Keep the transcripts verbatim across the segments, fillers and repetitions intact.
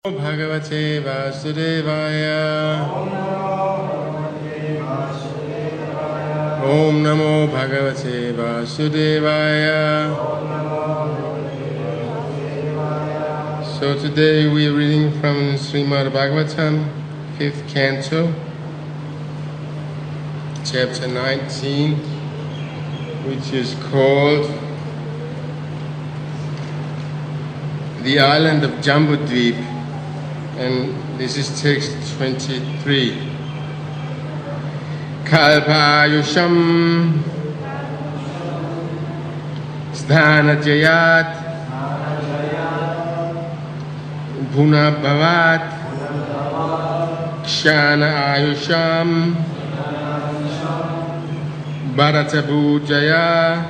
Bhagavate Vasudevaya. Om Namo Bhagavate Vasudevaya. So today we are reading from Srimad Bhagavatam, fifth canto, chapter nineteen, which is called The Island of Jambudvip. And this is text twenty-three. Kalpayusham Sdhanajayat Bhunabhavat Kshana Ayusham Bharatabhujaya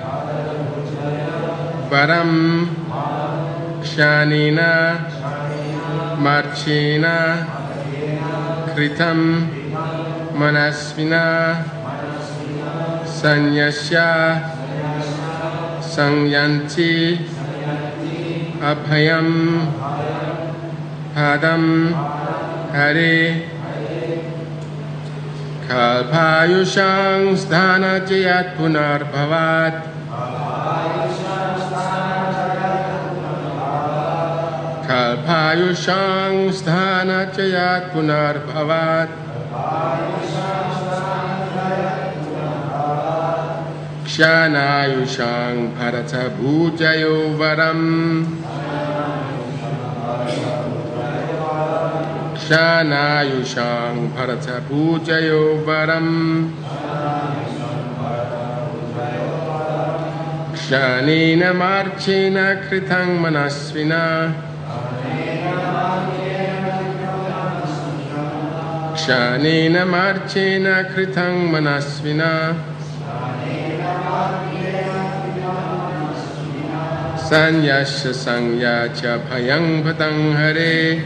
Param Kshanina Marchena Kritam Manasvina Sanyasya Sangyanti Abhayam Padam Hare Kalpayushang Sdhanajayat Punarbhavat Kalpayushang Sdhanajayat Punarbhavat Kshanayushang Bharatabhujayo Varam Kshanayushang Bharatabhujayo Varam Kshanina Marchena Kritang Manasvina Kshanina Marchena Kritang Manasvina Sanyasya Sangyacha Bhayang Padang Hare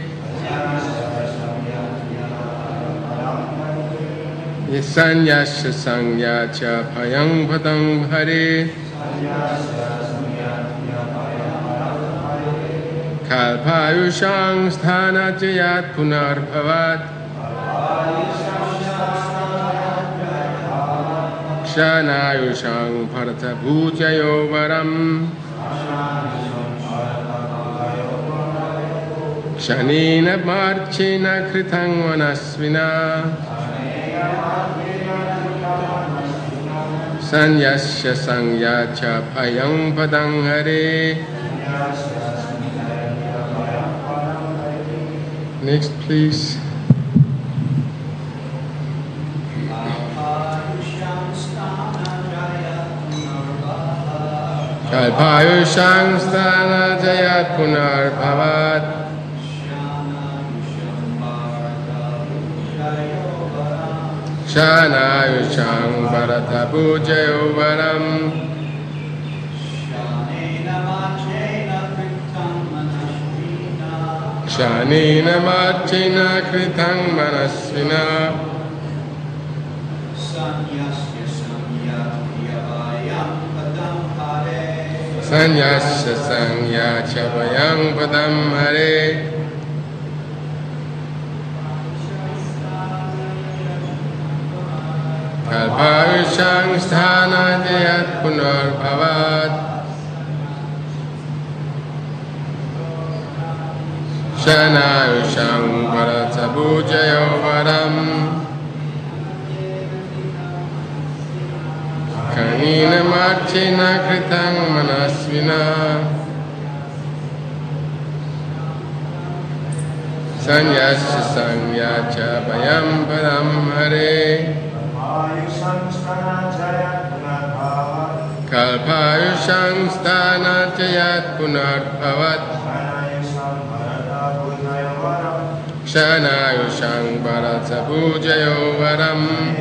Sanyasya Sangyacha Bhayang Padang Hare Kalpayushang Sdhanajayat Punarbhavat Kshanayushang Bharatabhujayo Varam Kshanina Marchena Kritang Manasvina Sanyasya Sangyacha Bhayang Padang Hare. Next please. Kalpayushang Sdhanajayat Punarbhavat Kshanayushang Bharatabhujayo Varam Kshanina Marchena Kritang Manasvina Sanyasya Sangyacha Bhayang Padam Hare Kalpayushang Sdhanajayat Punarbhavat Kshanayushang Bharatabhujayo Varam Kshanina Marchena Kritang Manasvina Sanyasya Sangyacha Bhayam Padam Hare Kalpayushang Sdhanajayat Punarbhavat Kshanayushang Bharatabhujayo Varam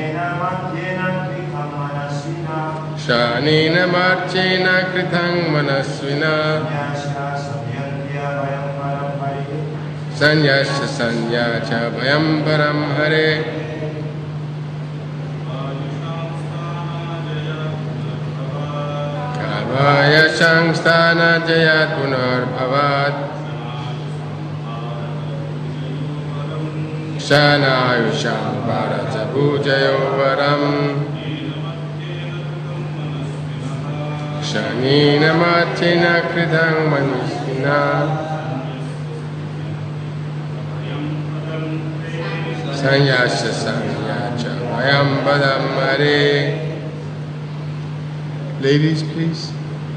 Kshanina Marchena Kritang Manasvina Sanyasya Sangyacha Bhayam Param Hare Kalpayushang Sdhanajayat Punarbhavat Shanayusham Bharata Bhujayo Varam Shanina Martina Kridang Manusvina Sanyasya Sanyacha Vayam Badam Hare. Ladies, please.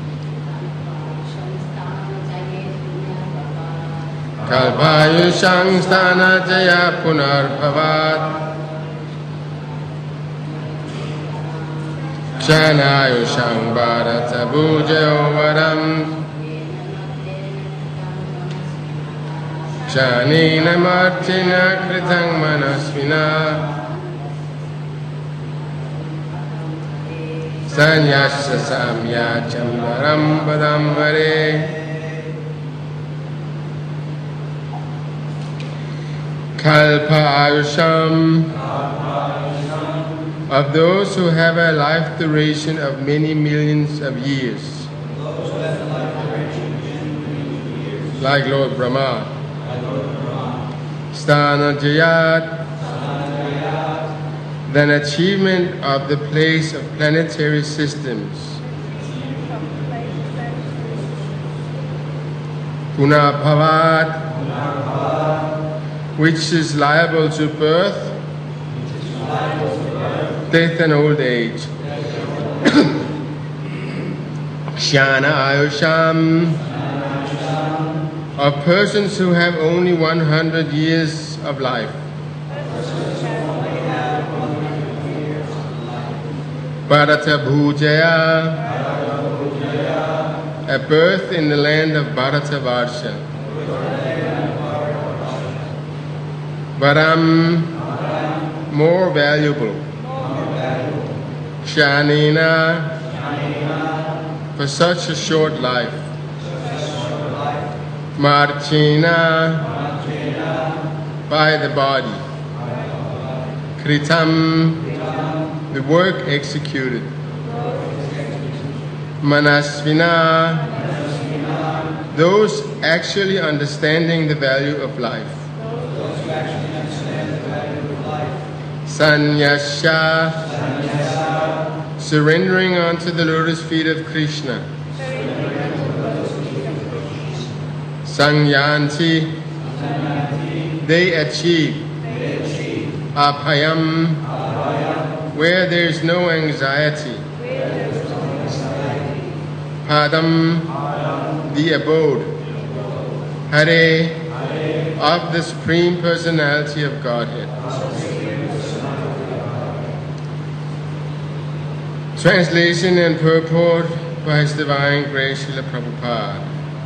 Kalpayushang sthana jaya punarbhavat Kshanayushang bharata bhujayo varam Kshanina martina kritang manasvina Sanyasya samya chambaram badam hare. Kalpa Ayusham, of those who have a life duration of many millions of years, like Lord Brahma. Sthana Jayat, then achievement of the place of planetary systems. Punabhavat, which is liable to birth, death and old age. Kshana Ayusham, of persons who have only one hundred years of life. Bharata Bhujaya, a birth in the land of Bharata Varsha. Varam, more valuable. Kshanina, for such a short life. Marchina, by the body. Kritam, the work executed. Manasvina, those actually understanding the value of life. Sanyasya, surrendering unto the lotus feet of Krishna. Sangyanti, they achieve. Abhayam, where there is no anxiety. Padam, the abode. Hare, of the Supreme Personality of Godhead. Translation and purport by His Divine Grace Srila Prabhupada.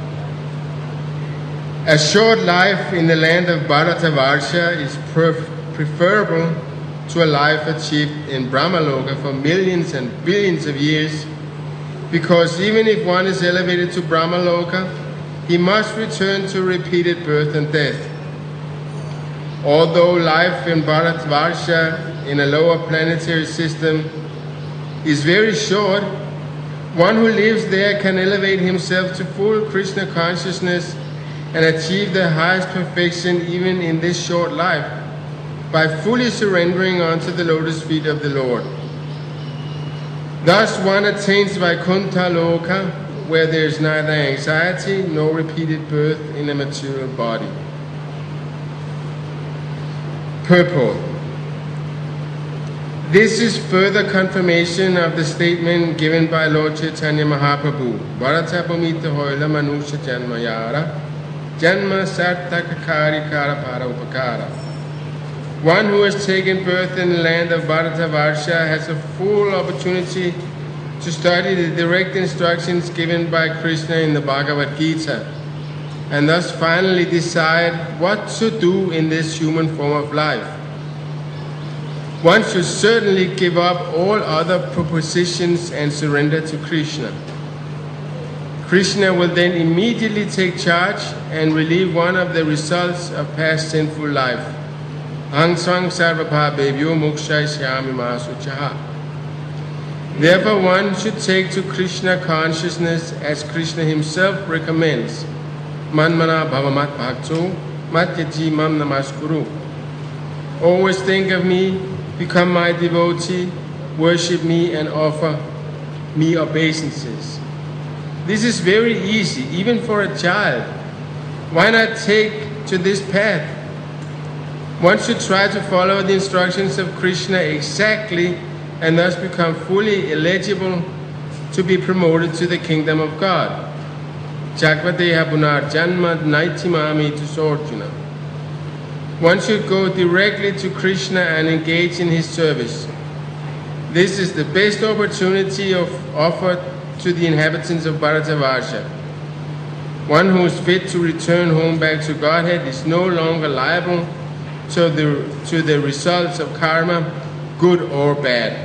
A short life in the land of Bharatavarsha is pref- preferable to a life achieved in Brahmaloka for millions and billions of years, because even if one is elevated to Brahmaloka, he must return to repeated birth and death. Although life in Bharatavarsha in a lower planetary system is very short, one who lives there can elevate himself to full Krishna consciousness and achieve the highest perfection even in this short life by fully surrendering unto the lotus feet of the Lord. Thus one attains Vaikuntha Loka, where there is neither anxiety nor repeated birth in a material body. Purport. This is further confirmation of the statement given by Lord Chaitanya Mahaprabhu. Bharata Bhumita Hoila Manusha Janma Yara Janma Sartaka Karikara Para Upakara. One who has taken birth in the land of Bharatavarsha has a full opportunity to study the direct instructions given by Krishna in the Bhagavad Gita, and thus finally decide what to do in this human form of life. One should certainly give up all other propositions and surrender to Krishna. Krishna will then immediately take charge and relieve one of the results of past sinful life. Ang swang sarvabha bevyo mokshai syami masuchaha. Therefore one should take to Krishna consciousness as Krishna himself recommends. Manmana bhavamat bhakto matyaji mam namaskuru. Always think of me, become my devotee, worship me and offer me obeisances. This is very easy, even for a child. Why not take to this path? One should try to follow the instructions of Krishna exactly and thus become fully eligible to be promoted to the kingdom of God. Chakvadeha punar janma naitimami to Sorjuna. One should go directly to Krishna and engage in his service. This is the best opportunity of offered to the inhabitants of Bharatavarsha. One who is fit to return home back to Godhead is no longer liable to the, to the results of karma, good or bad.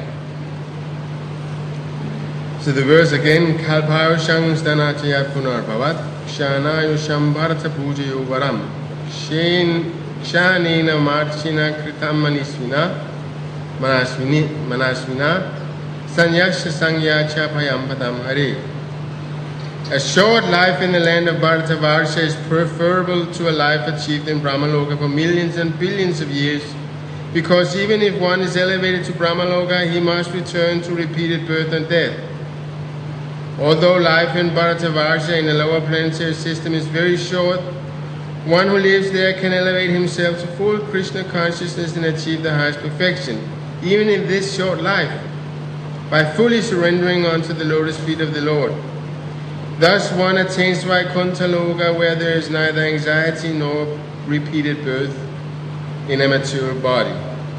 So the verse again, Kalpayushang stanachayat punarbhavat, Shanayusham bharata pujayo varam, Shanena marchina kritam manisvina, manasvini, manasvina, Sanyasya sangyacha payam padam hare. A short life in the land of Bharatavarsha is preferable to a life achieved in Brahmaloka for millions and billions of years, because even if one is elevated to Brahmaloka, he must return to repeated birth and death. Although life in Bharatavarsha in the lower planetary system is very short, one who lives there can elevate himself to full Krishna consciousness and achieve the highest perfection, even in this short life, by fully surrendering unto the lotus feet of the Lord. Thus one attains Vaikuntha Loka, where there is neither anxiety nor repeated birth in a mature body.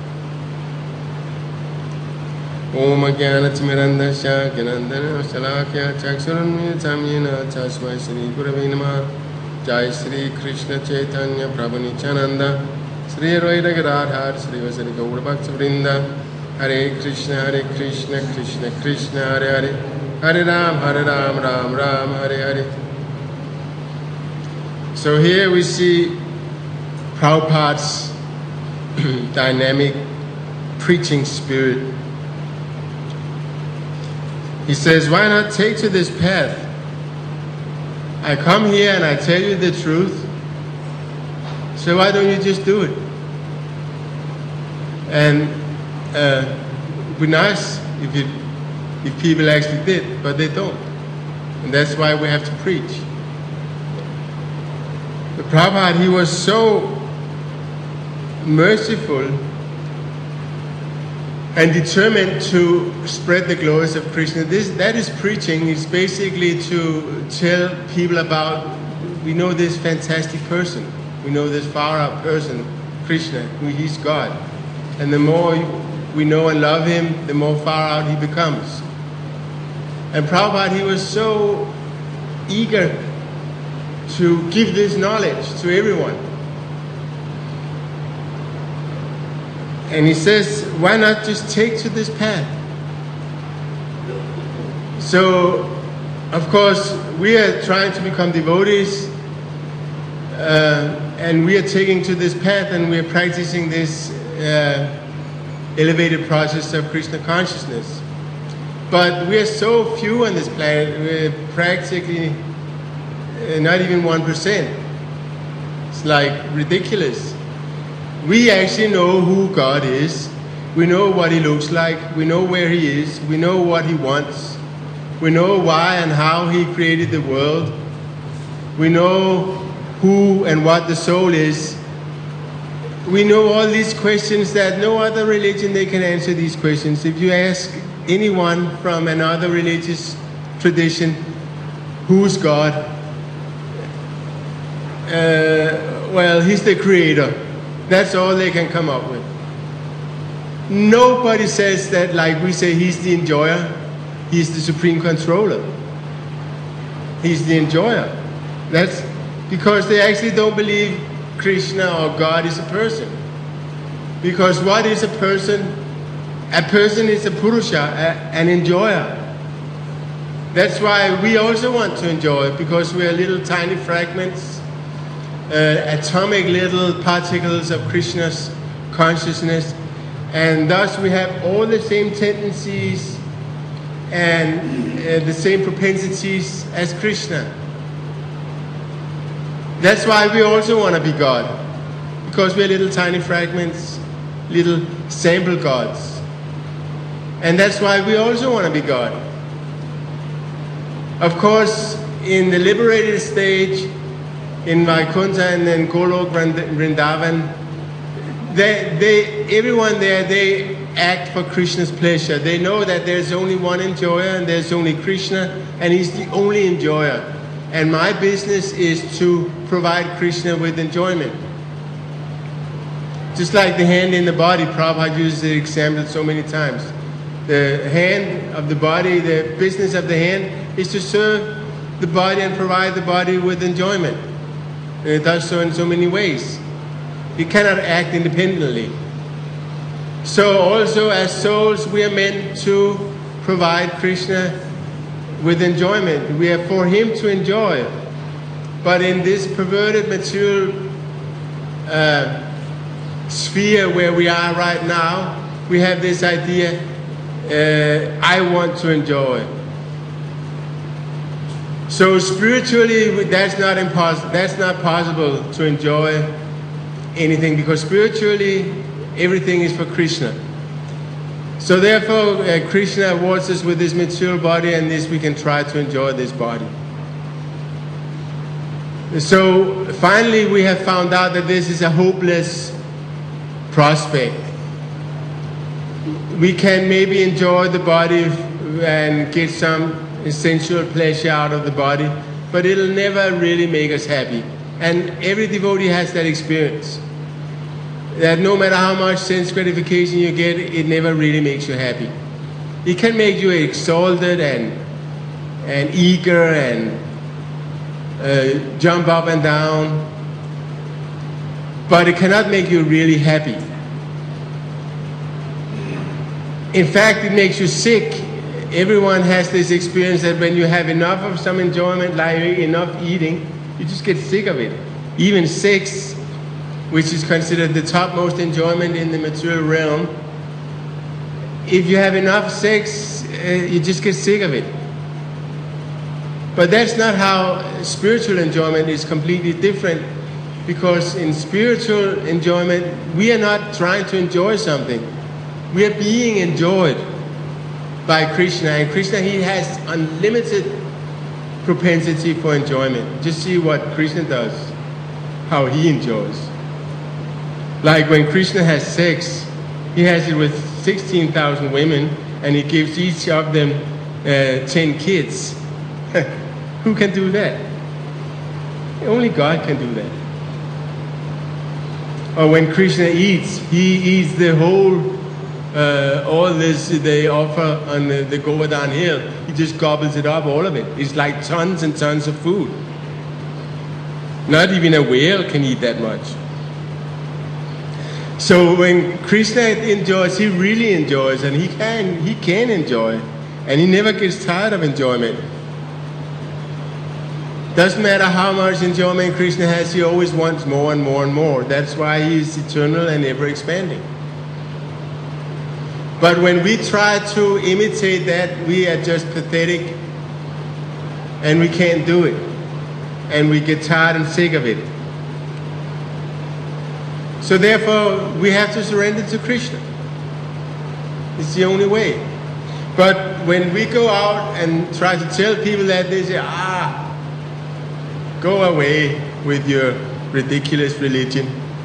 Om Jnanatimirandasya Jnanandana Salakya Chaksurunmitam Yena Tasmai Sri Gurave Namah. Jai Sri Krishna Chaitanya Prabhu Nityananda Sri Rohita Gadadhar Sri Vasari Gaura Bhakta Vrinda. Hare Krishna Hare Krishna Krishna Krishna Hare Hare Hare Ram Hare Ram Ram Ram Hare Hare. So here we see Prabhupada's dynamic preaching spirit. He says, why not take to this path? I come here and I tell you the truth, so why don't you just do it? And uh, it would be nice if, it, if people actually did, but they don't. And that's why we have to preach. The Prabhupada, he was so merciful and determined to spread the glories of Krishna. This, that is preaching. It's basically to tell people about, we know this fantastic person. We know this far-out person, Krishna, he's God. And the more we know and love him, the more far-out he becomes. And Prabhupada, he was so eager to give this knowledge to everyone. And he says, why not just take to this path? So, of course, we are trying to become devotees, uh, and we are taking to this path, and we are practicing this uh, elevated process of Krishna consciousness. But we are so few on this planet, we're practically uh, not even one percent. It's like ridiculous. We actually know who God is. We know what he looks like. We know where he is. We know what he wants. We know why and how he created the world. We know who and what the soul is. We know all these questions that no other religion, they can answer these questions. If you ask anyone from another religious tradition, who's God? Uh, well, he's the creator. That's all they can come up with. Nobody says that like we say he's the enjoyer, he's the supreme controller. He's the enjoyer. That's because they actually don't believe Krishna or God is a person. Because what is a person? A person is a Purusha, a, an enjoyer. That's why we also want to enjoy, because we are little tiny fragments, Uh, atomic little particles of Krishna's consciousness, and thus we have all the same tendencies and uh, the same propensities as Krishna. That's why we also want to be God, because we're little tiny fragments little sample gods. And that's why we also want to be God. Of course, in the liberated stage, in Vaikuntha and then Golok Vrindavan, they, they, everyone there, they act for Krishna's pleasure. They know that there's only one enjoyer and there's only Krishna, and he's the only enjoyer. And my business is to provide Krishna with enjoyment. Just like the hand in the body, Prabhupada uses the example so many times. The hand of the body, the business of the hand is to serve the body and provide the body with enjoyment. And it does so in so many ways. It cannot act independently. So also as souls, we are meant to provide Krishna with enjoyment. We are for him to enjoy. But in this perverted material uh, sphere where we are right now, we have this idea, uh, I want to enjoy. So spiritually, that's not impossible. That's not possible to enjoy anything, because spiritually, everything is for Krishna. So therefore, uh, Krishna awards us with this material body, and this we can try to enjoy this body. So finally, we have found out that this is a hopeless prospect. We can maybe enjoy the body and get some sensual pleasure out of the body, but it'll never really make us happy. And every devotee has that experience, that no matter how much sense gratification you get, it never really makes you happy. It can make you exalted and, and eager and uh, jump up and down, but it cannot make you really happy. In fact, it makes you sick. Everyone has this experience that when you have enough of some enjoyment, like enough eating, you just get sick of it. Even sex, which is considered the topmost enjoyment in the material realm, if you have enough sex, uh, you just get sick of it. But that's not how spiritual enjoyment is. Completely different, because in spiritual enjoyment, we are not trying to enjoy something. We are being enjoyed by Krishna, and Krishna, he has unlimited propensity for enjoyment. Just see what Krishna does, how he enjoys. Like when Krishna has sex, he has it with sixteen thousand women, and he gives each of them uh, ten kids. Who can do that? Only God can do that. Or when Krishna eats, he eats the whole Uh, all this they offer on the, the Govardhan Hill. He just gobbles it up, all of it. It's like tons and tons of food. Not even a whale can eat that much. So when Krishna enjoys, he really enjoys, and he can, he can enjoy. And he never gets tired of enjoyment. Doesn't matter how much enjoyment Krishna has, he always wants more and more and more. That's why he is eternal and ever expanding. But when we try to imitate that, we are just pathetic, and we can't do it. And we get tired and sick of it. So therefore, we have to surrender to Krishna. It's the only way. But when we go out and try to tell people that, they say, ah, go away with your ridiculous religion.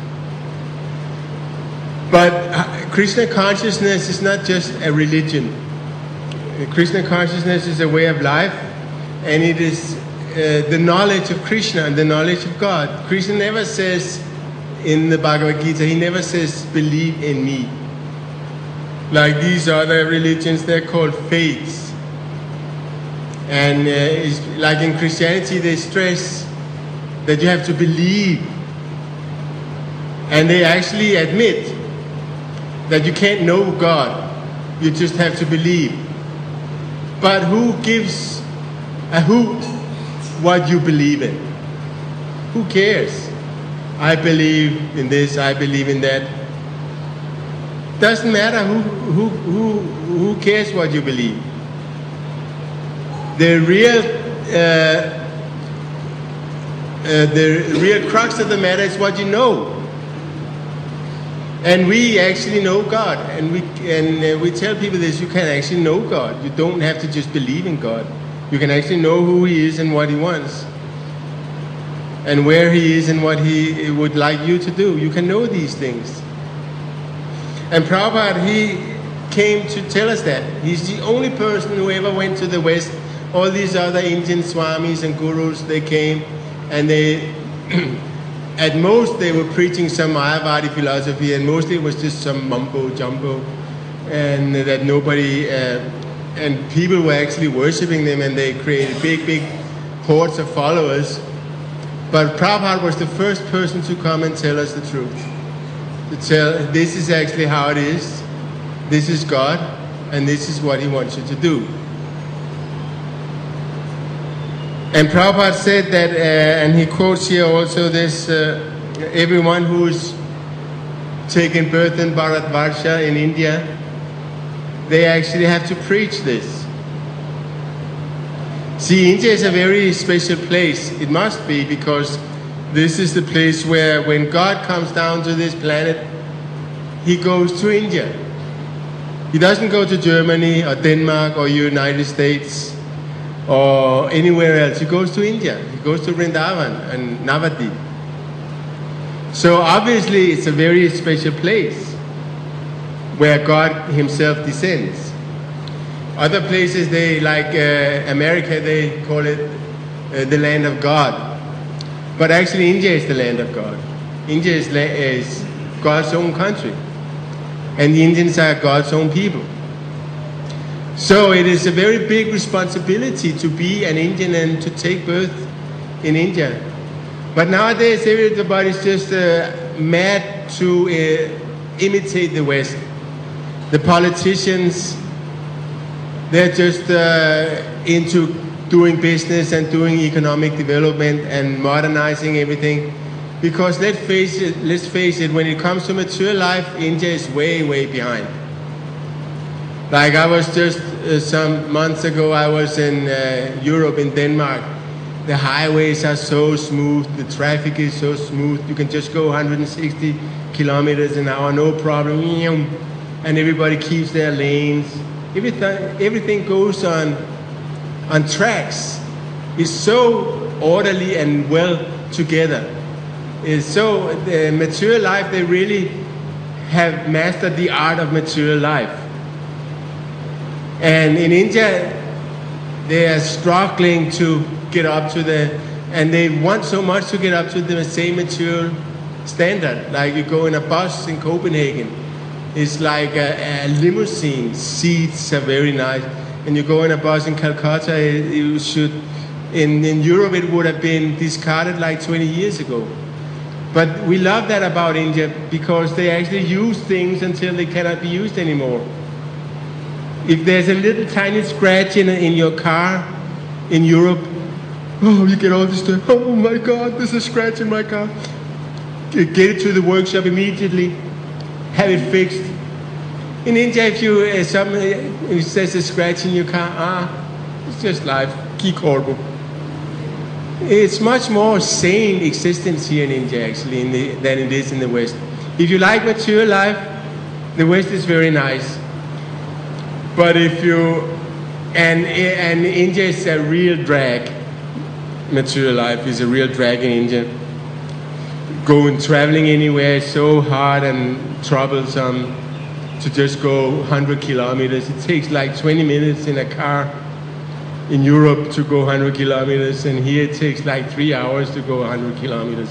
But Krishna consciousness is not just a religion. Krishna consciousness is a way of life, and it is uh, the knowledge of Krishna and the knowledge of God. Krishna never says in the Bhagavad Gita, he never says, believe in me. Like these other religions, they're called faiths. And uh, it's like in Christianity, they stress that you have to believe. And they actually admit that you can't know God, you just have to believe. But who gives a hoot what you believe in? Who cares? I believe in this, I believe in that. Doesn't matter who, who, who, who cares what you believe. The real, uh, uh, the real crux of the matter is what you know. And we actually know God, and we and uh, we tell people this: you can actually know God. You don't have to just believe in God. You can actually know who He is and what He wants, and where He is and what He would like you to do. You can know these things. And Prabhupada, he came to tell us that. He's the only person who ever went to the West. All these other Indian swamis and gurus, they came, and they, at most, they were preaching some Mayavadi philosophy, and mostly it was just some mumbo jumbo, and that nobody, uh, and people were actually worshipping them, and they created big, big hordes of followers. But Prabhupada was the first person to come and tell us the truth. To tell, this is actually how it is, this is God, and this is what He wants you to do. And Prabhupada said that, uh, and he quotes here also this, uh, everyone who's taken birth in Bharatvarsha in India, they actually have to preach this. See, India is a very special place. It must be, because this is the place where when God comes down to this planet, He goes to India. He doesn't go to Germany or Denmark or United States or anywhere else. He goes to India. He goes to Vrindavan and Navadip. So obviously it's a very special place where God Himself descends. Other places, they like uh, America, they call it uh, the land of God. But actually India is the land of God. India is, is God's own country. And the Indians are God's own people. So it is a very big responsibility to be an Indian and to take birth in India. But nowadays everybody's just uh, mad to uh, imitate the West. The politicians, they're just uh, into doing business and doing economic development and modernizing everything. Because let's face it, let's face it, when it comes to mature life, India is way, way behind. Like I was just, uh, some months ago, I was in uh, Europe, in Denmark. The highways are so smooth, the traffic is so smooth, you can just go one hundred sixty kilometers an hour, no problem. And everybody keeps their lanes. Everything, everything goes on, on tracks. It's so orderly and well together. It's so, the mature life, they really have mastered the art of mature life. And in India, they are struggling to get up to the, and they want so much to get up to the same mature standard. Like you go in a bus in Copenhagen, it's like a, a limousine, seats are very nice. And you go in a bus in Calcutta, you should, in, in Europe it would have been discarded like twenty years ago. But we love that about India, because they actually use things until they cannot be used anymore. If there's a little tiny scratch in, in your car in Europe, oh, you get all this stuff. Oh my God, there's a scratch in my car. Get it to the workshop immediately, have it fixed. In India, if you uh, some uh, if there's a scratch in your car, ah, it's just life. Ki korbo. It's much more sane existence here in India, actually, in the, than it is in the West. If you like mature life, the West is very nice. But if you, and, and India is a real drag. Mature life is a real drag in India. Going, traveling anywhere is so hard and troublesome to just go one hundred kilometers. It takes like twenty minutes in a car in Europe to go one hundred kilometers, and here it takes like three hours to go one hundred kilometers.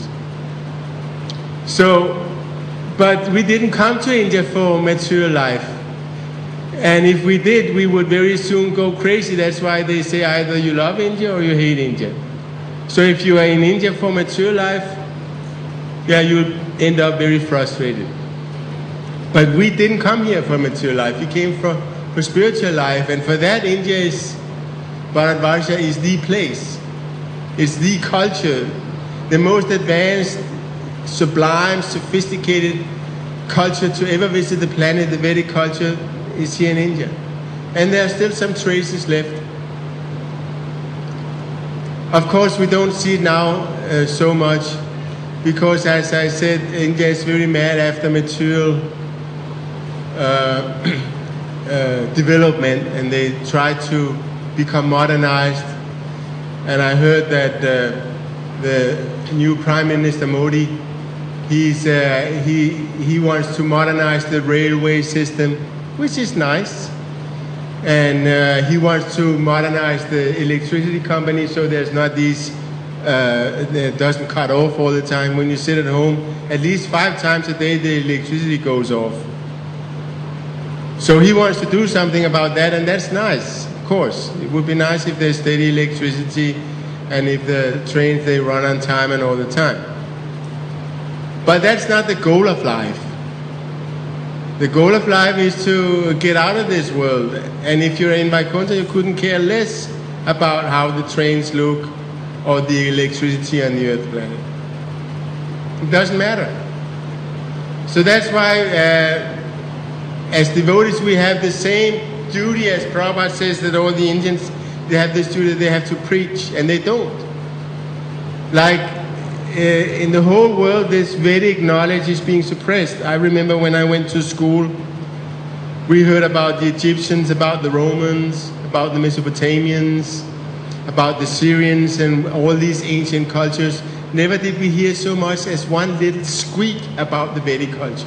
So, but we didn't come to India for mature life. And if we did, we would very soon go crazy. That's why they say either you love India or you hate India. So if you are in India for mature life, yeah, you'll end up very frustrated. But we didn't come here for mature life. We came for, for spiritual life. And for that, India is, Bharatvarsha is the place. It's the culture. The most advanced, sublime, sophisticated culture to ever visit the planet, the Vedic culture, is here in India. And there are still some traces left. Of course, we don't see it now uh, so much because, as I said, India is very mad after material uh, uh, development, and they try to become modernized. And I heard that uh, the new Prime Minister Modi, he's, uh, he, he wants to modernize the railway system, which is nice. And uh, he wants to modernize the electricity company so there's not these, uh, it doesn't cut off all the time. When you sit at home, at least five times a day the electricity goes off. So he wants to do something about that, and that's nice, of course. It would be nice if there's steady electricity and if the trains, they run on time and all the time. But that's not the goal of life. The goal of life is to get out of this world. And if you're in Vaikuntha, you couldn't care less about how the trains look or the electricity on the Earth planet. It doesn't matter. So that's why, uh, as devotees, we have the same duty as Prabhupada says that all the Indians, they have this duty, they have to preach, and they don't. Like, uh, in the whole world, this Vedic knowledge is being suppressed. I remember when I went to school, we heard about the Egyptians, about the Romans, about the Mesopotamians, about the Syrians, and all these ancient cultures. Never did we hear so much as one little squeak about the Vedic culture.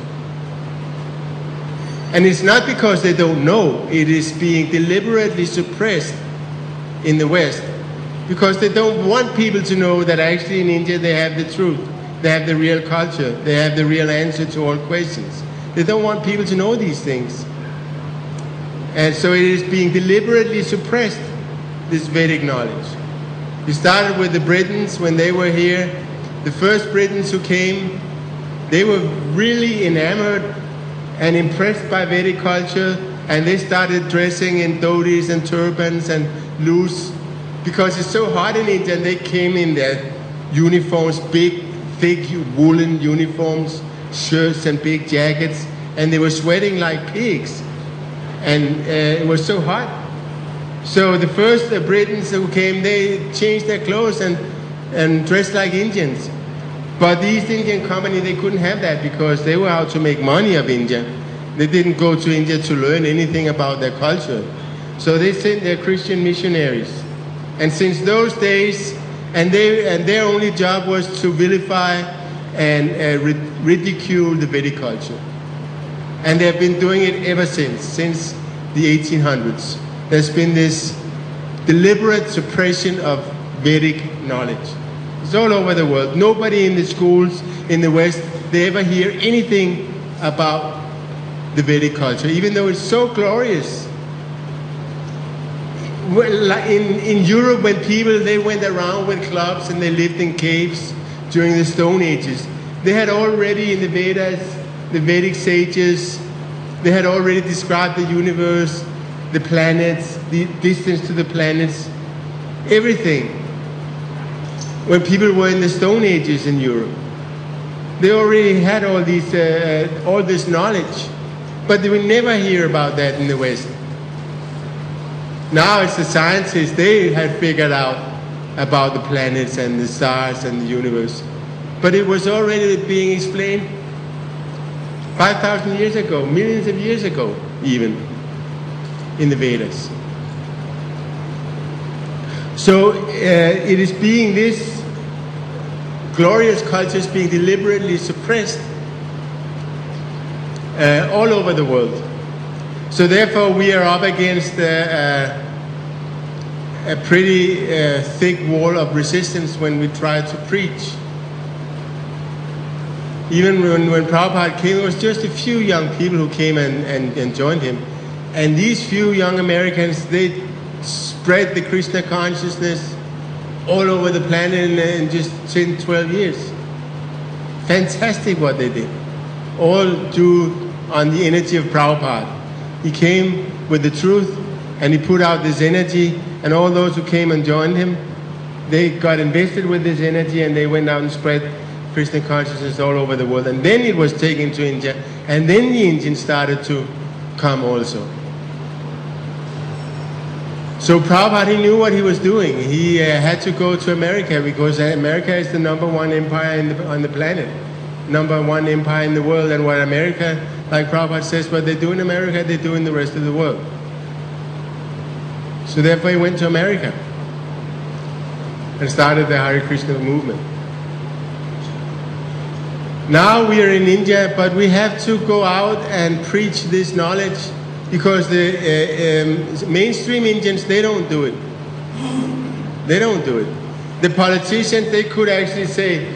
And it's not because they don't know, it is being deliberately suppressed in the West, because they don't want people to know that actually in India they have the truth, they have the real culture, they have the real answer to all questions. They don't want people to know these things. And so it is being deliberately suppressed, this Vedic knowledge. We started with the Britons when they were here. The first Britons who came, they were really enamored and impressed by Vedic culture, and they started dressing in dhotis and turbans and loose, because it's so hot in India, and they came in their uniforms, big, thick woolen uniforms, shirts and big jackets, and they were sweating like pigs, and uh, it was so hot. So the first uh, Britons who came, they changed their clothes and, and dressed like Indians. But the East Indian Company, they couldn't have that because they were out to make money of India. They didn't go to India to learn anything about their culture. So they sent their Christian missionaries. And since those days, and, they, and their only job was to vilify and uh, rid- ridicule the Vedic culture. And they have been doing it ever since, since the eighteen hundreds. There's been this deliberate suppression of Vedic knowledge. It's all over the world. Nobody in the schools in the West, they ever hear anything about the Vedic culture, even though it's so glorious. In, in Europe, when people, they went around with clubs and they lived in caves during the Stone Ages, they had already in the Vedas, the Vedic sages, they had already described the universe, the planets, the distance to the planets, everything. When people were in the Stone Ages in Europe, they already had all these, uh, all this knowledge, but they would never hear about that in the West. Now it's the scientists, they have figured out about the planets and the stars and the universe. But it was already being explained five thousand years ago, millions of years ago even, in the Vedas. So uh, it is being, this glorious culture is being deliberately suppressed uh, all over the world. So therefore we are up against uh, uh, a pretty uh, thick wall of resistance when we try to preach. Even when, when Prabhupada came, there was just a few young people who came and, and, and joined him. And these few young Americans, they spread the Krishna consciousness all over the planet in, in just ten, twelve years. Fantastic what they did. All due on the energy of Prabhupada. He came with the truth and he put out this energy, and all those who came and joined him, they got invested with this energy and they went out and spread Krishna consciousness all over the world. And then it was taken to India, and then the Indians started to come also. So Prabhupada, he knew what he was doing. He uh, had to go to America because America is the number one empire in the, on the planet, number one empire in the world. And what America, like Prabhupada says, what they do in America, they do in the rest of the world. So therefore he went to America and started the Hare Krishna movement. Now we are in India, but we have to go out and preach this knowledge because the uh, um, mainstream Indians, they don't do it. They don't do it. The politicians, they could actually say,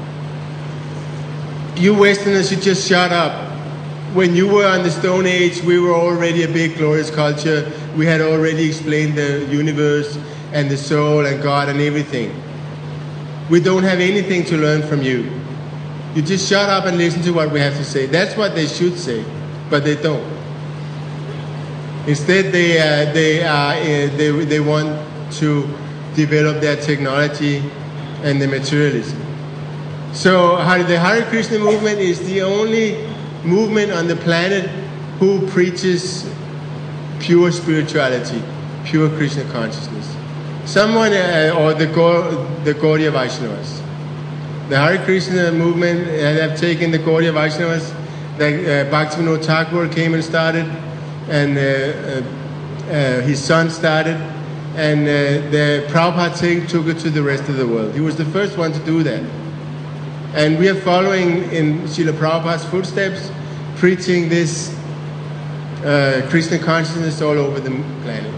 you Westerners should just shut up. When you were on the Stone Age, we were already a big glorious culture. We had already explained the universe and the soul and God and everything. We don't have anything to learn from you. You just shut up and listen to what we have to say. That's what they should say, but they don't. Instead, they uh, they are uh, they they want to develop their technology and the materialism. So the Hare Krishna movement is the only movement on the planet who preaches pure spirituality, pure Krishna consciousness. Someone uh, or the the Gaudiya Vaishnavas. The Hare Krishna movement have taken the Gaudiya Vaishnavas that uh, Bhaktivinoda Thakur came and started, and uh, uh, uh, his son started, and uh, the Prabhupada take, took it to the rest of the world. He was the first one to do that. And we are following in Srila Prabhupada's footsteps, preaching this uh, Krishna consciousness all over the planet.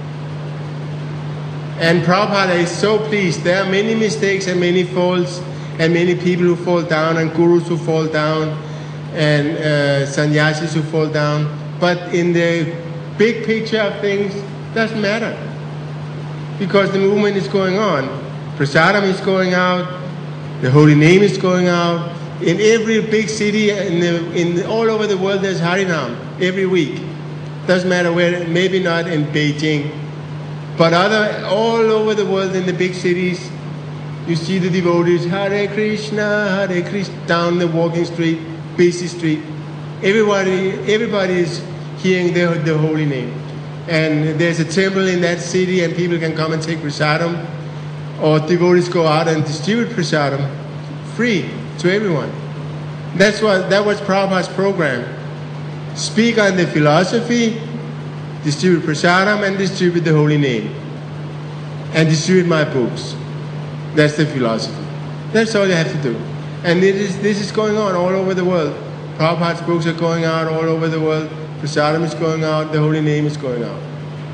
And Prabhupada is so pleased. There are many mistakes and many faults, and many people who fall down, and gurus who fall down, and uh, sannyasis who fall down. But in the big picture of things, doesn't matter. Because the movement is going on. Prasadam is going out, the holy name is going out. In every big city, in the, in the, all over the world, there's Harinam every week. Doesn't matter where, maybe not in Beijing. But other, all over the world in the big cities, you see the devotees, Hare Krishna, Hare Krishna, down the walking street, busy street. Everybody, everybody is hearing the, the holy name. And there's a temple in that city, and people can come and take prasadam, or devotees go out and distribute prasadam free to everyone. That's what that was Prabhupada's program. Speak on the philosophy, distribute prasadam, and distribute the holy name, and distribute my books. That's the philosophy. That's all you have to do. And it is, this is going on all over the world. Prabhupada's books are going out all over the world. Prasadam is going out. The holy name is going out.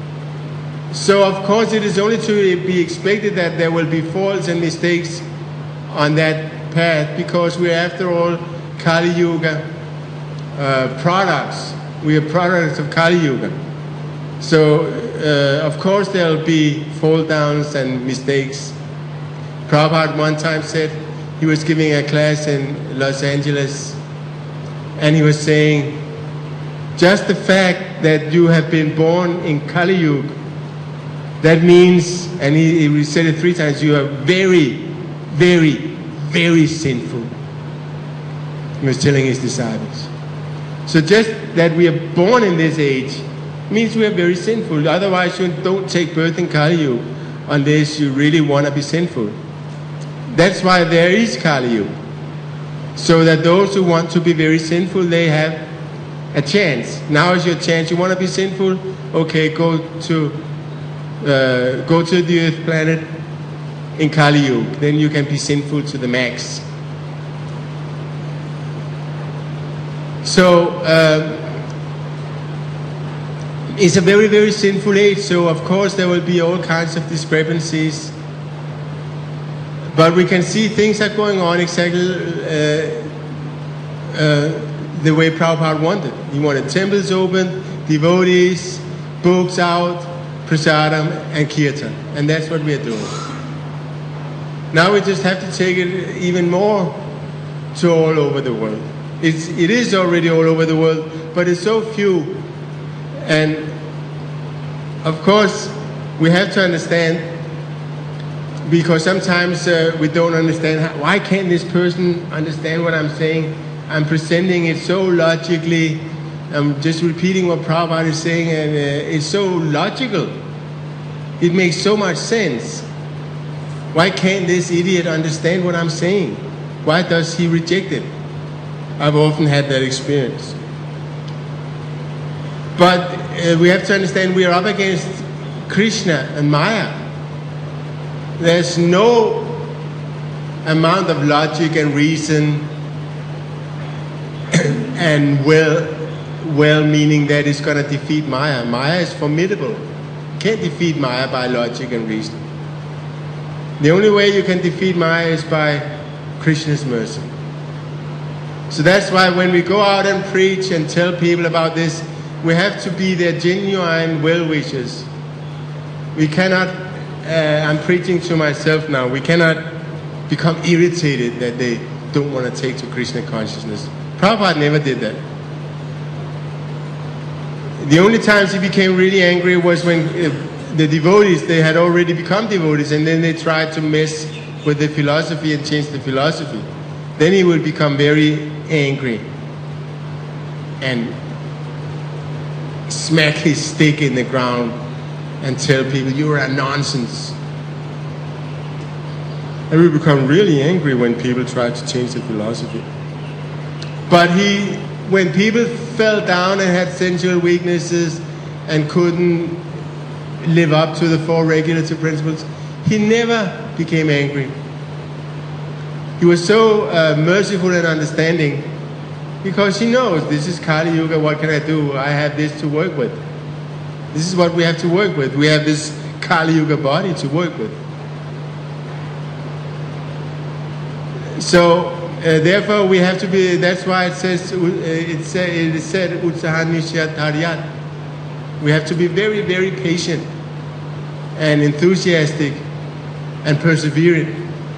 So of course it is only to be expected that there will be faults and mistakes on that path, because we are, after all, Kali Yuga uh, products. We are products of Kali Yuga. So uh, of course there will be fall downs and mistakes. Prabhupada one time said, he was giving a class in Los Angeles, and he was saying, just the fact that you have been born in Kali Yuga, that means, and he, he said it three times, you are very, very, very sinful. He was telling his disciples. So just that we are born in this age means we are very sinful. Otherwise you don't take birth in Kali Yuga unless you really want to be sinful. That's why there is Kali Yuga. So that those who want to be very sinful, they have a chance. Now is your chance. You want to be sinful? Okay, go to uh, go to the earth planet in Kali Yuga. Then you can be sinful to the max. So uh, it's a very, very sinful age. So of course there will be all kinds of discrepancies. But we can see things are going on exactly uh, uh, the way Prabhupada wanted. He wanted temples open, devotees, books out, prasadam, and kirtan. And that's what we are doing. Now we just have to take it even more to all over the world. It's, it is already all over the world, but it's so few. And of course, we have to understand, because sometimes uh, we don't understand, how, why can't this person understand what I'm saying? I'm presenting it so logically. I'm just repeating what Prabhupada is saying, and uh, it's so logical. It makes so much sense. Why can't this idiot understand what I'm saying? Why does he reject it? I've often had that experience. But uh, we have to understand we are up against Krishna and Maya. There's no amount of logic and reason and well, well-meaning that is going to defeat Maya. Maya is formidable. You can't defeat Maya by logic and reason. The only way you can defeat Maya is by Krishna's mercy. So that's why when we go out and preach and tell people about this, we have to be their genuine well-wishers. We cannot, uh, I'm preaching to myself now, we cannot become irritated that they don't want to take to Krishna consciousness. Prabhupada never did that. The only times he became really angry was when uh, the devotees, they had already become devotees, and then they tried to mess with the philosophy and change the philosophy. Then he would become very angry and smack his stick in the ground and tell people, you're a nonsense. And we become really angry when people try to change the philosophy. But he, when people fell down and had sensual weaknesses and couldn't live up to the four regulative principles, he never became angry. He was so uh, merciful and understanding because he knows this is Kali Yuga, what can I do? I have this to work with. This is what we have to work with. We have this Kali Yuga body to work with. So uh, therefore we have to be, that's why it says, uh, it, say, it is said, Utsahanishyat Taryat. We have to be very, very patient and enthusiastic and persevering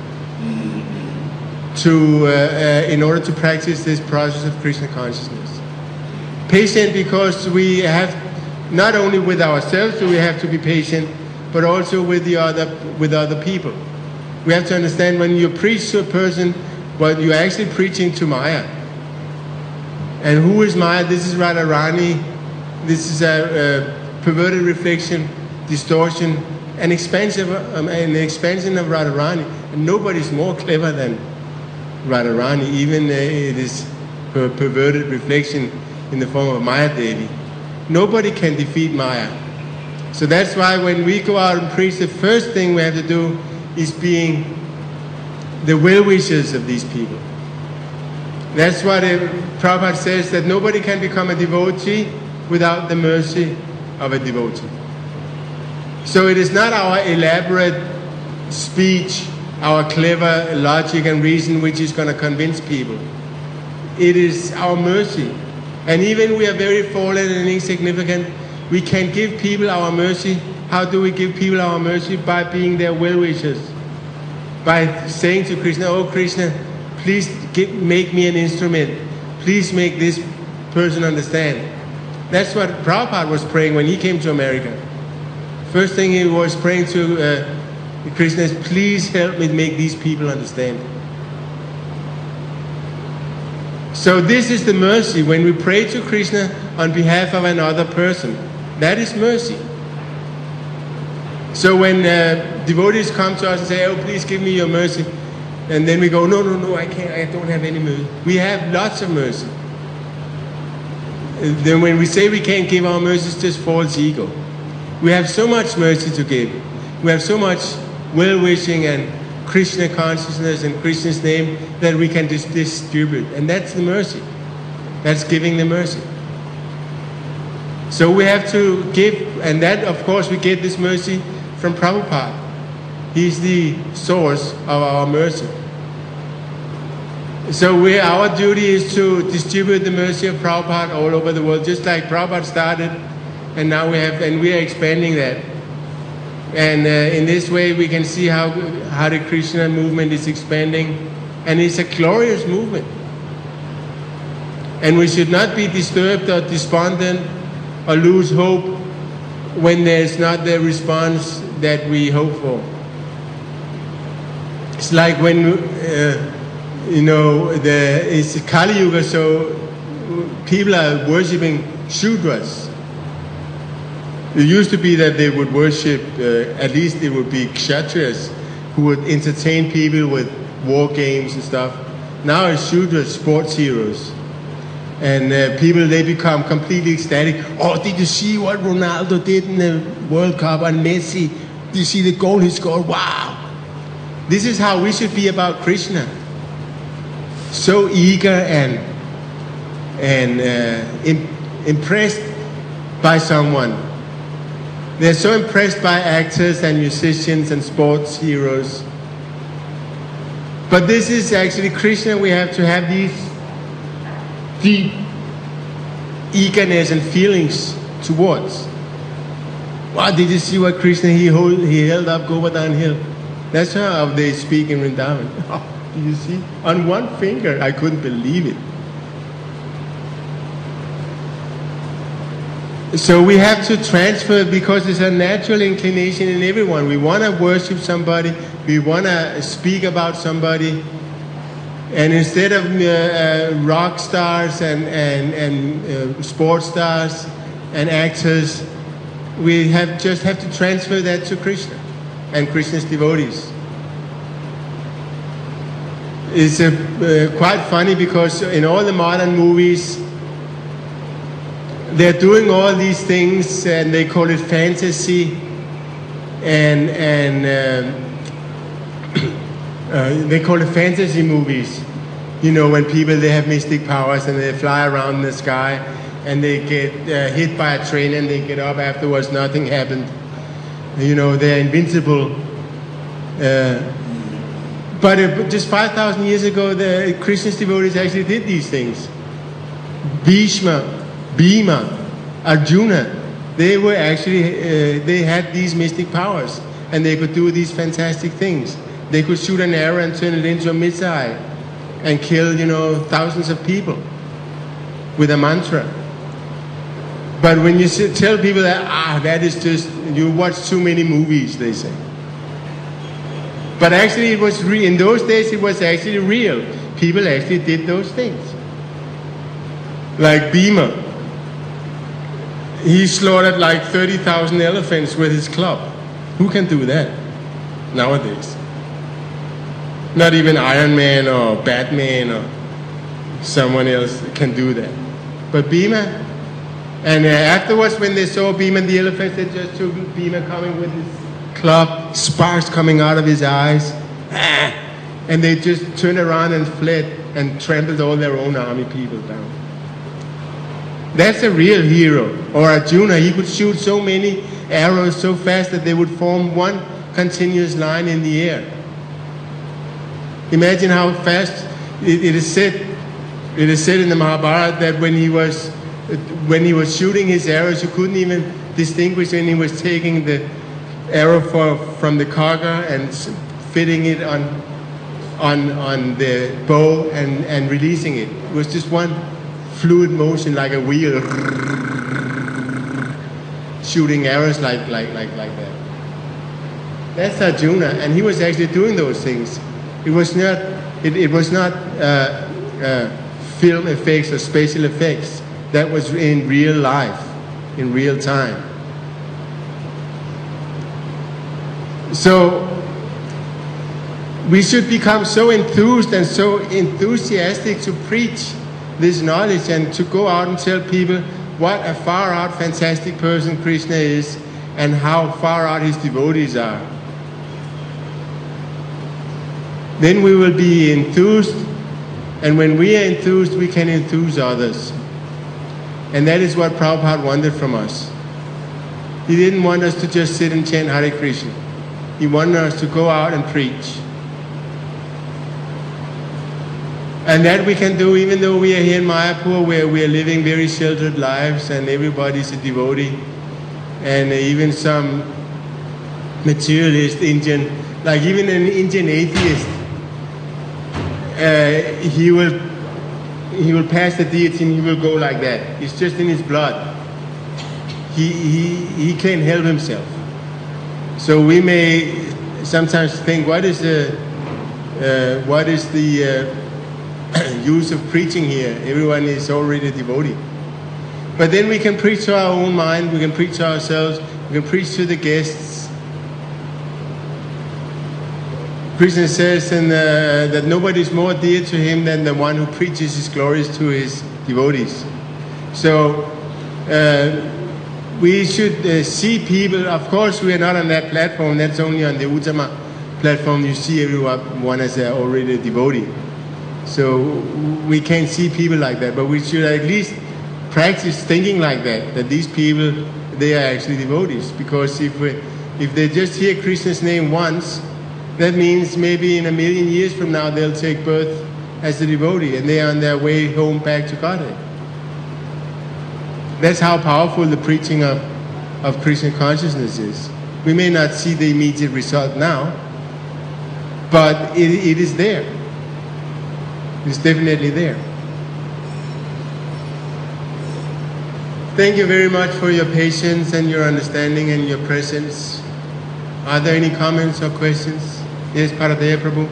to, uh, uh, in order to practice this process of Krishna consciousness. Patient because we have, not only with ourselves do we have to be patient, but also with the other, with other people. We have to understand when you preach to a person, well, you're actually preaching to Maya. And who is Maya? This is Radharani. This is a, a perverted reflection, distortion, an expansion, um, an expansion of Radharani. And nobody's more clever than Radharani, even uh, this per perverted reflection in the form of Maya Devi. Nobody can defeat Maya. So that's why when we go out and preach, the first thing we have to do is being the well-wishers of these people. That's why the Prabhupada says that nobody can become a devotee without the mercy of a devotee. So it is not our elaborate speech, our clever logic and reason which is going to convince people. It is our mercy. And even we are very fallen and insignificant, we can give people our mercy. How do we give people our mercy? By being their well-wishers. By saying to Krishna, oh Krishna, please give, make me an instrument. Please make this person understand. That's what Prabhupada was praying when he came to America. First thing he was praying to uh, Krishna is, please help me make these people understand. So this is the mercy. When we pray to Krishna on behalf of another person, that is mercy. So when uh, devotees come to us and say, oh, please give me your mercy, and then we go, no, no, no, I can't, I don't have any mercy. We have lots of mercy. And then when we say we can't give our mercy, it's just false ego. We have so much mercy to give. We have so much well-wishing and Krishna consciousness and Krishna's name that we can just distribute. And that's the mercy. That's giving the mercy. So we have to give, and that of course we get this mercy from Prabhupada. He's the source of our mercy. So we, our duty is to distribute the mercy of Prabhupada all over the world, just like Prabhupada started, and now we have, and we are expanding that. And uh, in this way we can see how Hare Krishna movement is expanding, and it's a glorious movement. And we should not be disturbed or despondent or lose hope when there's not the response that we hope for. It's like when, uh, you know, the, it's Kali Yuga, so people are worshipping Shudras. It used to be that they would worship, uh, at least it would be kshatriyas, who would entertain people with war games and stuff. Now it's shooters, sports heroes. And uh, people, they become completely ecstatic. Oh, did you see what Ronaldo did in the World Cup? And Messi, did you see the goal he scored? Wow. This is how we should be about Krishna. So eager and, and uh, im- impressed by someone. They're so impressed by actors and musicians and sports heroes. But this is actually Krishna. We have to have these deep eagerness and feelings towards. Wow, did you see what Krishna, he, hold, he held up Govardhan Hill? That's how they speak in Vrindavan. Oh, did you see? On one finger, I couldn't believe it. So we have to transfer, because it's a natural inclination in everyone. We want to worship somebody, we want to speak about somebody, and instead of uh, uh, rock stars and, and, and uh, sports stars and actors, we have just have to transfer that to Krishna and Krishna's devotees. It's uh, uh, quite funny, because in all the modern movies, they're doing all these things, and they call it fantasy, and and uh, uh, they call it fantasy movies. You know, when people, they have mystic powers and they fly around in the sky, and they get uh, hit by a train and they get up afterwards, nothing happened. You know, they're invincible. Uh, but uh, just five thousand years ago, the Krishna's devotees actually did these things. Bhishma, Bhima, Arjuna, they were actually, uh, they had these mystic powers, and they could do these fantastic things. They could shoot an arrow and turn it into a missile and kill, you know, thousands of people with a mantra. But when you sit, tell people that, ah, that is just, you watch too many movies, they say. But actually it was, re- in those days it was actually real. People actually did those things. Like Bhima. He slaughtered like thirty thousand elephants with his club. Who can do that nowadays? Not even Iron Man or Batman or someone else can do that. But Bhima, and uh, afterwards when they saw Bhima and the elephants, they just took Bhima coming with his club, sparks coming out of his eyes, and they just turned around and fled and trampled all their own army people down. That's a real hero. Or Arjuna, he could shoot so many arrows so fast that they would form one continuous line in the air. Imagine how fast it, it is said. It is said in the Mahabharata that when he was when he was shooting his arrows, you couldn't even distinguish when he was taking the arrow for, from the quiver and fitting it on on on the bow and, and releasing it. It was just one fluid motion, like a wheel, shooting arrows like like like like that. That's Arjuna, and he was actually doing those things. It was not it, it was not uh, uh, film effects or special effects. That was in real life, in real time. So we should become so enthused and so enthusiastic to preach this knowledge and to go out and tell people what a far out fantastic person Krishna is and how far out his devotees are. Then we will be enthused, and when we are enthused, we can enthuse others. And that is what Prabhupada wanted from us. He didn't want us to just sit and chant Hare Krishna. He wanted us to go out and preach. And that we can do even though we are here in Mayapur, where we are living very sheltered lives and everybody's a devotee. And even some materialist Indian, like even an Indian atheist, uh, he will he will pass the deity and he will go like that. It's just in his blood. He, he, he can't help himself. So we may sometimes think, what is the, uh, what is the uh, use of preaching here? Everyone is already a devotee. But then we can preach to our own mind, we can preach to ourselves, we can preach to the guests. Krishna says in, uh, that nobody is more dear to him than the one who preaches his glories to his devotees. So uh, we should uh, see people. Of course, we are not on that platform. That's only on the Uttama platform. You see everyone as a already a devotee. So we can't see people like that. But we should at least practice thinking like that. That these people, they are actually devotees. Because if we, if they just hear Krishna's name once, that means maybe in a million years from now they'll take birth as a devotee and they are on their way home back to Godhead. That's how powerful the preaching of, of Krishna consciousness is. We may not see the immediate result now, but it, it is there. It's definitely there. Thank you very much for your patience and your understanding and your presence. Are there any comments or questions? Yes, Paradaya Prabhu.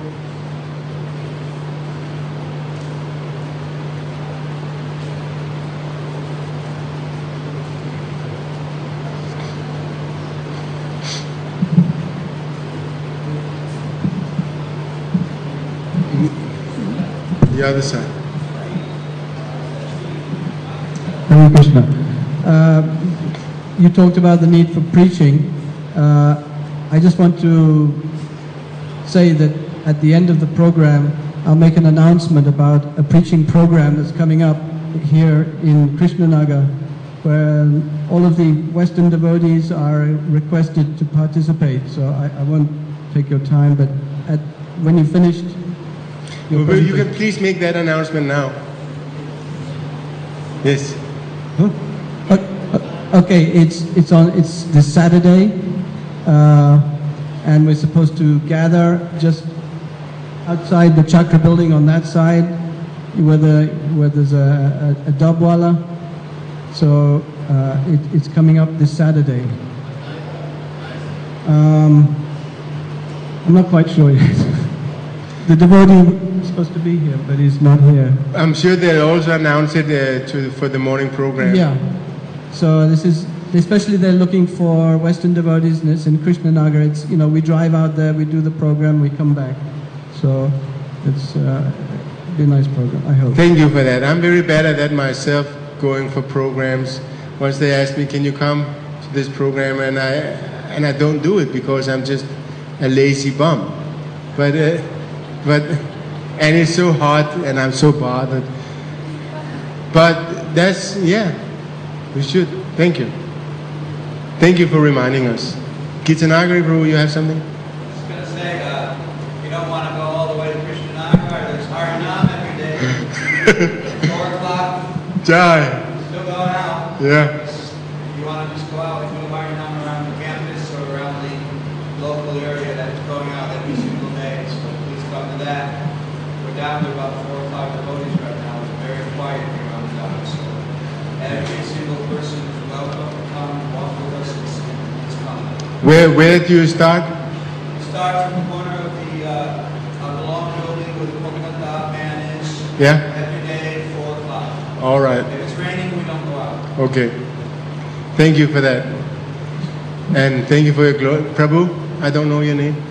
The other side. Hare Krishna. Uh, you talked about the need for preaching. Uh, I just want to say that at the end of the program, I'll make an announcement about a preaching program that's coming up here in Krishnanagar, where all of the Western devotees are requested to participate. So I, I won't take your time, but at, when you finished, well, you can please make that announcement now. Yes. Huh? Okay, it's it's on. It's this Saturday. Uh, and we're supposed to gather just outside the Chakra building on that side, where, the, where there's a, a, a Dabwala. So uh, it, it's coming up this Saturday. Um, I'm not quite sure yet. The devotee is supposed to be here, but he's not here. I'm sure they'll also announce it uh, to, for the morning program. Yeah. So this is, especially they're looking for Western devotees, and it's in Krishnanagar. It's, you know, we drive out there, we do the program, we come back. So it's uh, be a nice program, I hope. Thank you for that. I'm very bad at that myself, going for programs. Once they ask me, can you come to this program? And I, and I don't do it because I'm just a lazy bum. But, uh, but, and it's so hot and I'm so bothered. But that's, yeah, we should. Thank you. Thank you for reminding us. Gitanagari Prabhu, you have something? I was going to say, uh, you don't want to go all the way to Krishnanagar. There's Harinam every day. Four o'clock. Jai. Still going out. Yeah. If you want to just go out and do Harinam around the campus or around the local area that is going out every single day, so please come to that. We're down to about four or five devotees right now. It's very quiet here on the dock, so every single person is welcome to come walk with us and come. Where, where do you start? Start from the corner of the, uh, of the long building where the coconut dog man is. Yeah? Every day, four o'clock. All right. If it's raining, we don't go out. Okay. Thank you for that. And thank you for your glory. Prabhu, I don't know your name.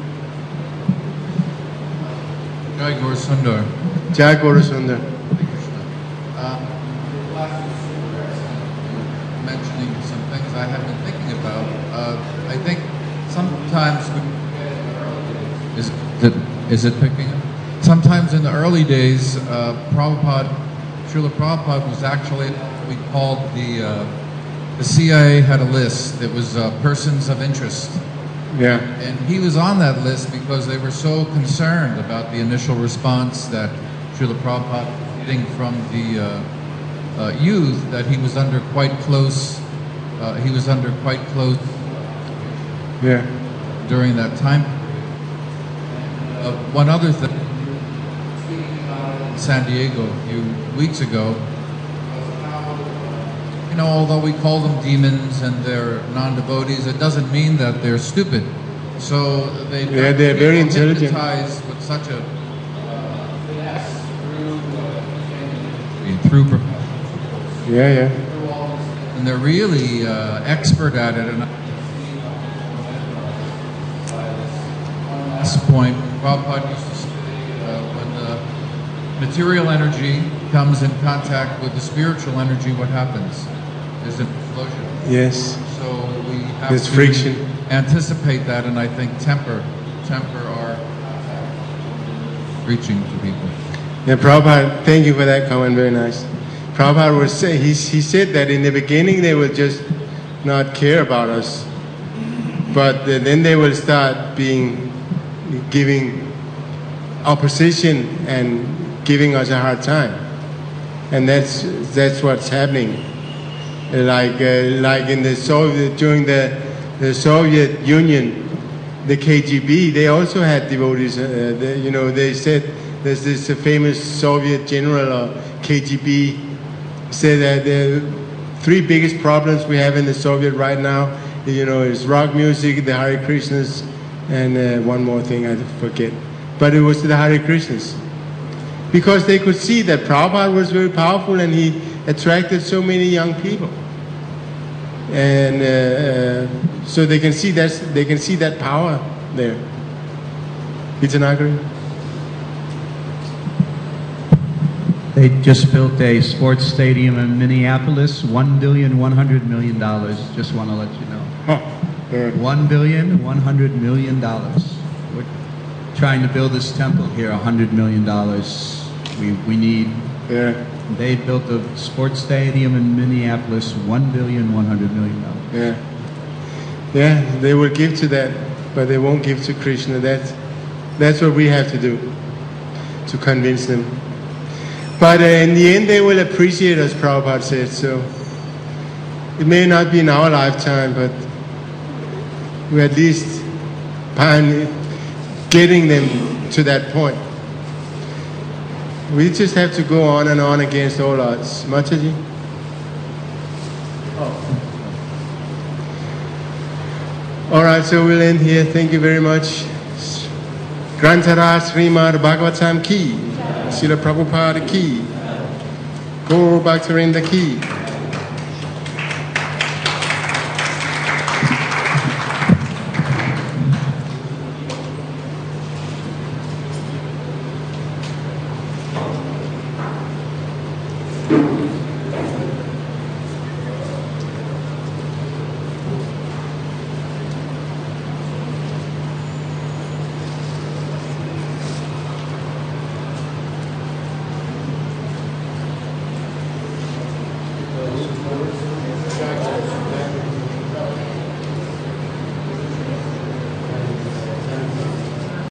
Jai Gaur Sundar. Jai Gaur Sundar. Um, mentioning some things I have been thinking about. Uh, I think sometimes we, is it is it picking up? Sometimes in the early days, uh, Prabhupada, Srila Prabhupada was actually we called the uh, the C I A had a list. It was uh, persons of interest. Yeah. And he was on that list because they were so concerned about the initial response that Srila Prabhupada was getting from the uh, uh, youth, that he was under quite close, uh, he was under quite close Yeah. during that time. Uh, one other thing, in San Diego a few weeks ago, you know, although we call them demons and they're non-devotees, it doesn't mean that they're stupid. So they Yeah, they're very intelligent. hypnotized with such a uh, through uh, through Yeah, yeah. through all this and they're really uh, expert at it. And last point, Prabhupada used to say, uh, when the material energy comes in contact with the spiritual energy, what happens? There's an explosion. Yes. So we have There's to friction. anticipate that, and I think temper, temper our reaching to people. Yeah, Prabhupada, thank you for that comment, very nice. Prabhupada was say, he, he said that in the beginning they will just not care about us, but then they will start being, giving opposition and giving us a hard time. And that's, that's what's happening. Like, uh, like in the Soviet, during the, the Soviet Union, the K G B, they also had devotees. Uh, they, you know, they said there's this uh, famous Soviet general or K G B said that the three biggest problems we have in the Soviet right now, you know, is rock music, the Hare Krishnas, and uh, one more thing I forget. But it was the Hare Krishnas. Because they could see that Prabhupada was very powerful and he attracted so many young people. And uh, uh, so they can see that they can see that power there. Vitanagari? They just built a sports stadium in Minneapolis, one billion one hundred million dollars. Just want to let you know. Huh. Yeah. One billion one hundred million dollars. We're trying to build this temple here, a hundred million dollars. We we need. Yeah. They built a sports stadium in Minneapolis, one billion one hundred million dollars. Yeah. Yeah, they will give to that, but they won't give to Krishna. That's, that's what we have to do, to convince them. But uh, in the end, they will appreciate us, Prabhupada said. So it may not be in our lifetime, but we're at least pioneer, getting them to that point. We just have to go on and on against all odds. Mataji? Oh. All right, so we'll end here. Thank you very much. Grantara Srimad Bhagavatam ki. Srila Prabhupada ki. Gaur Bhaktivinoda ki.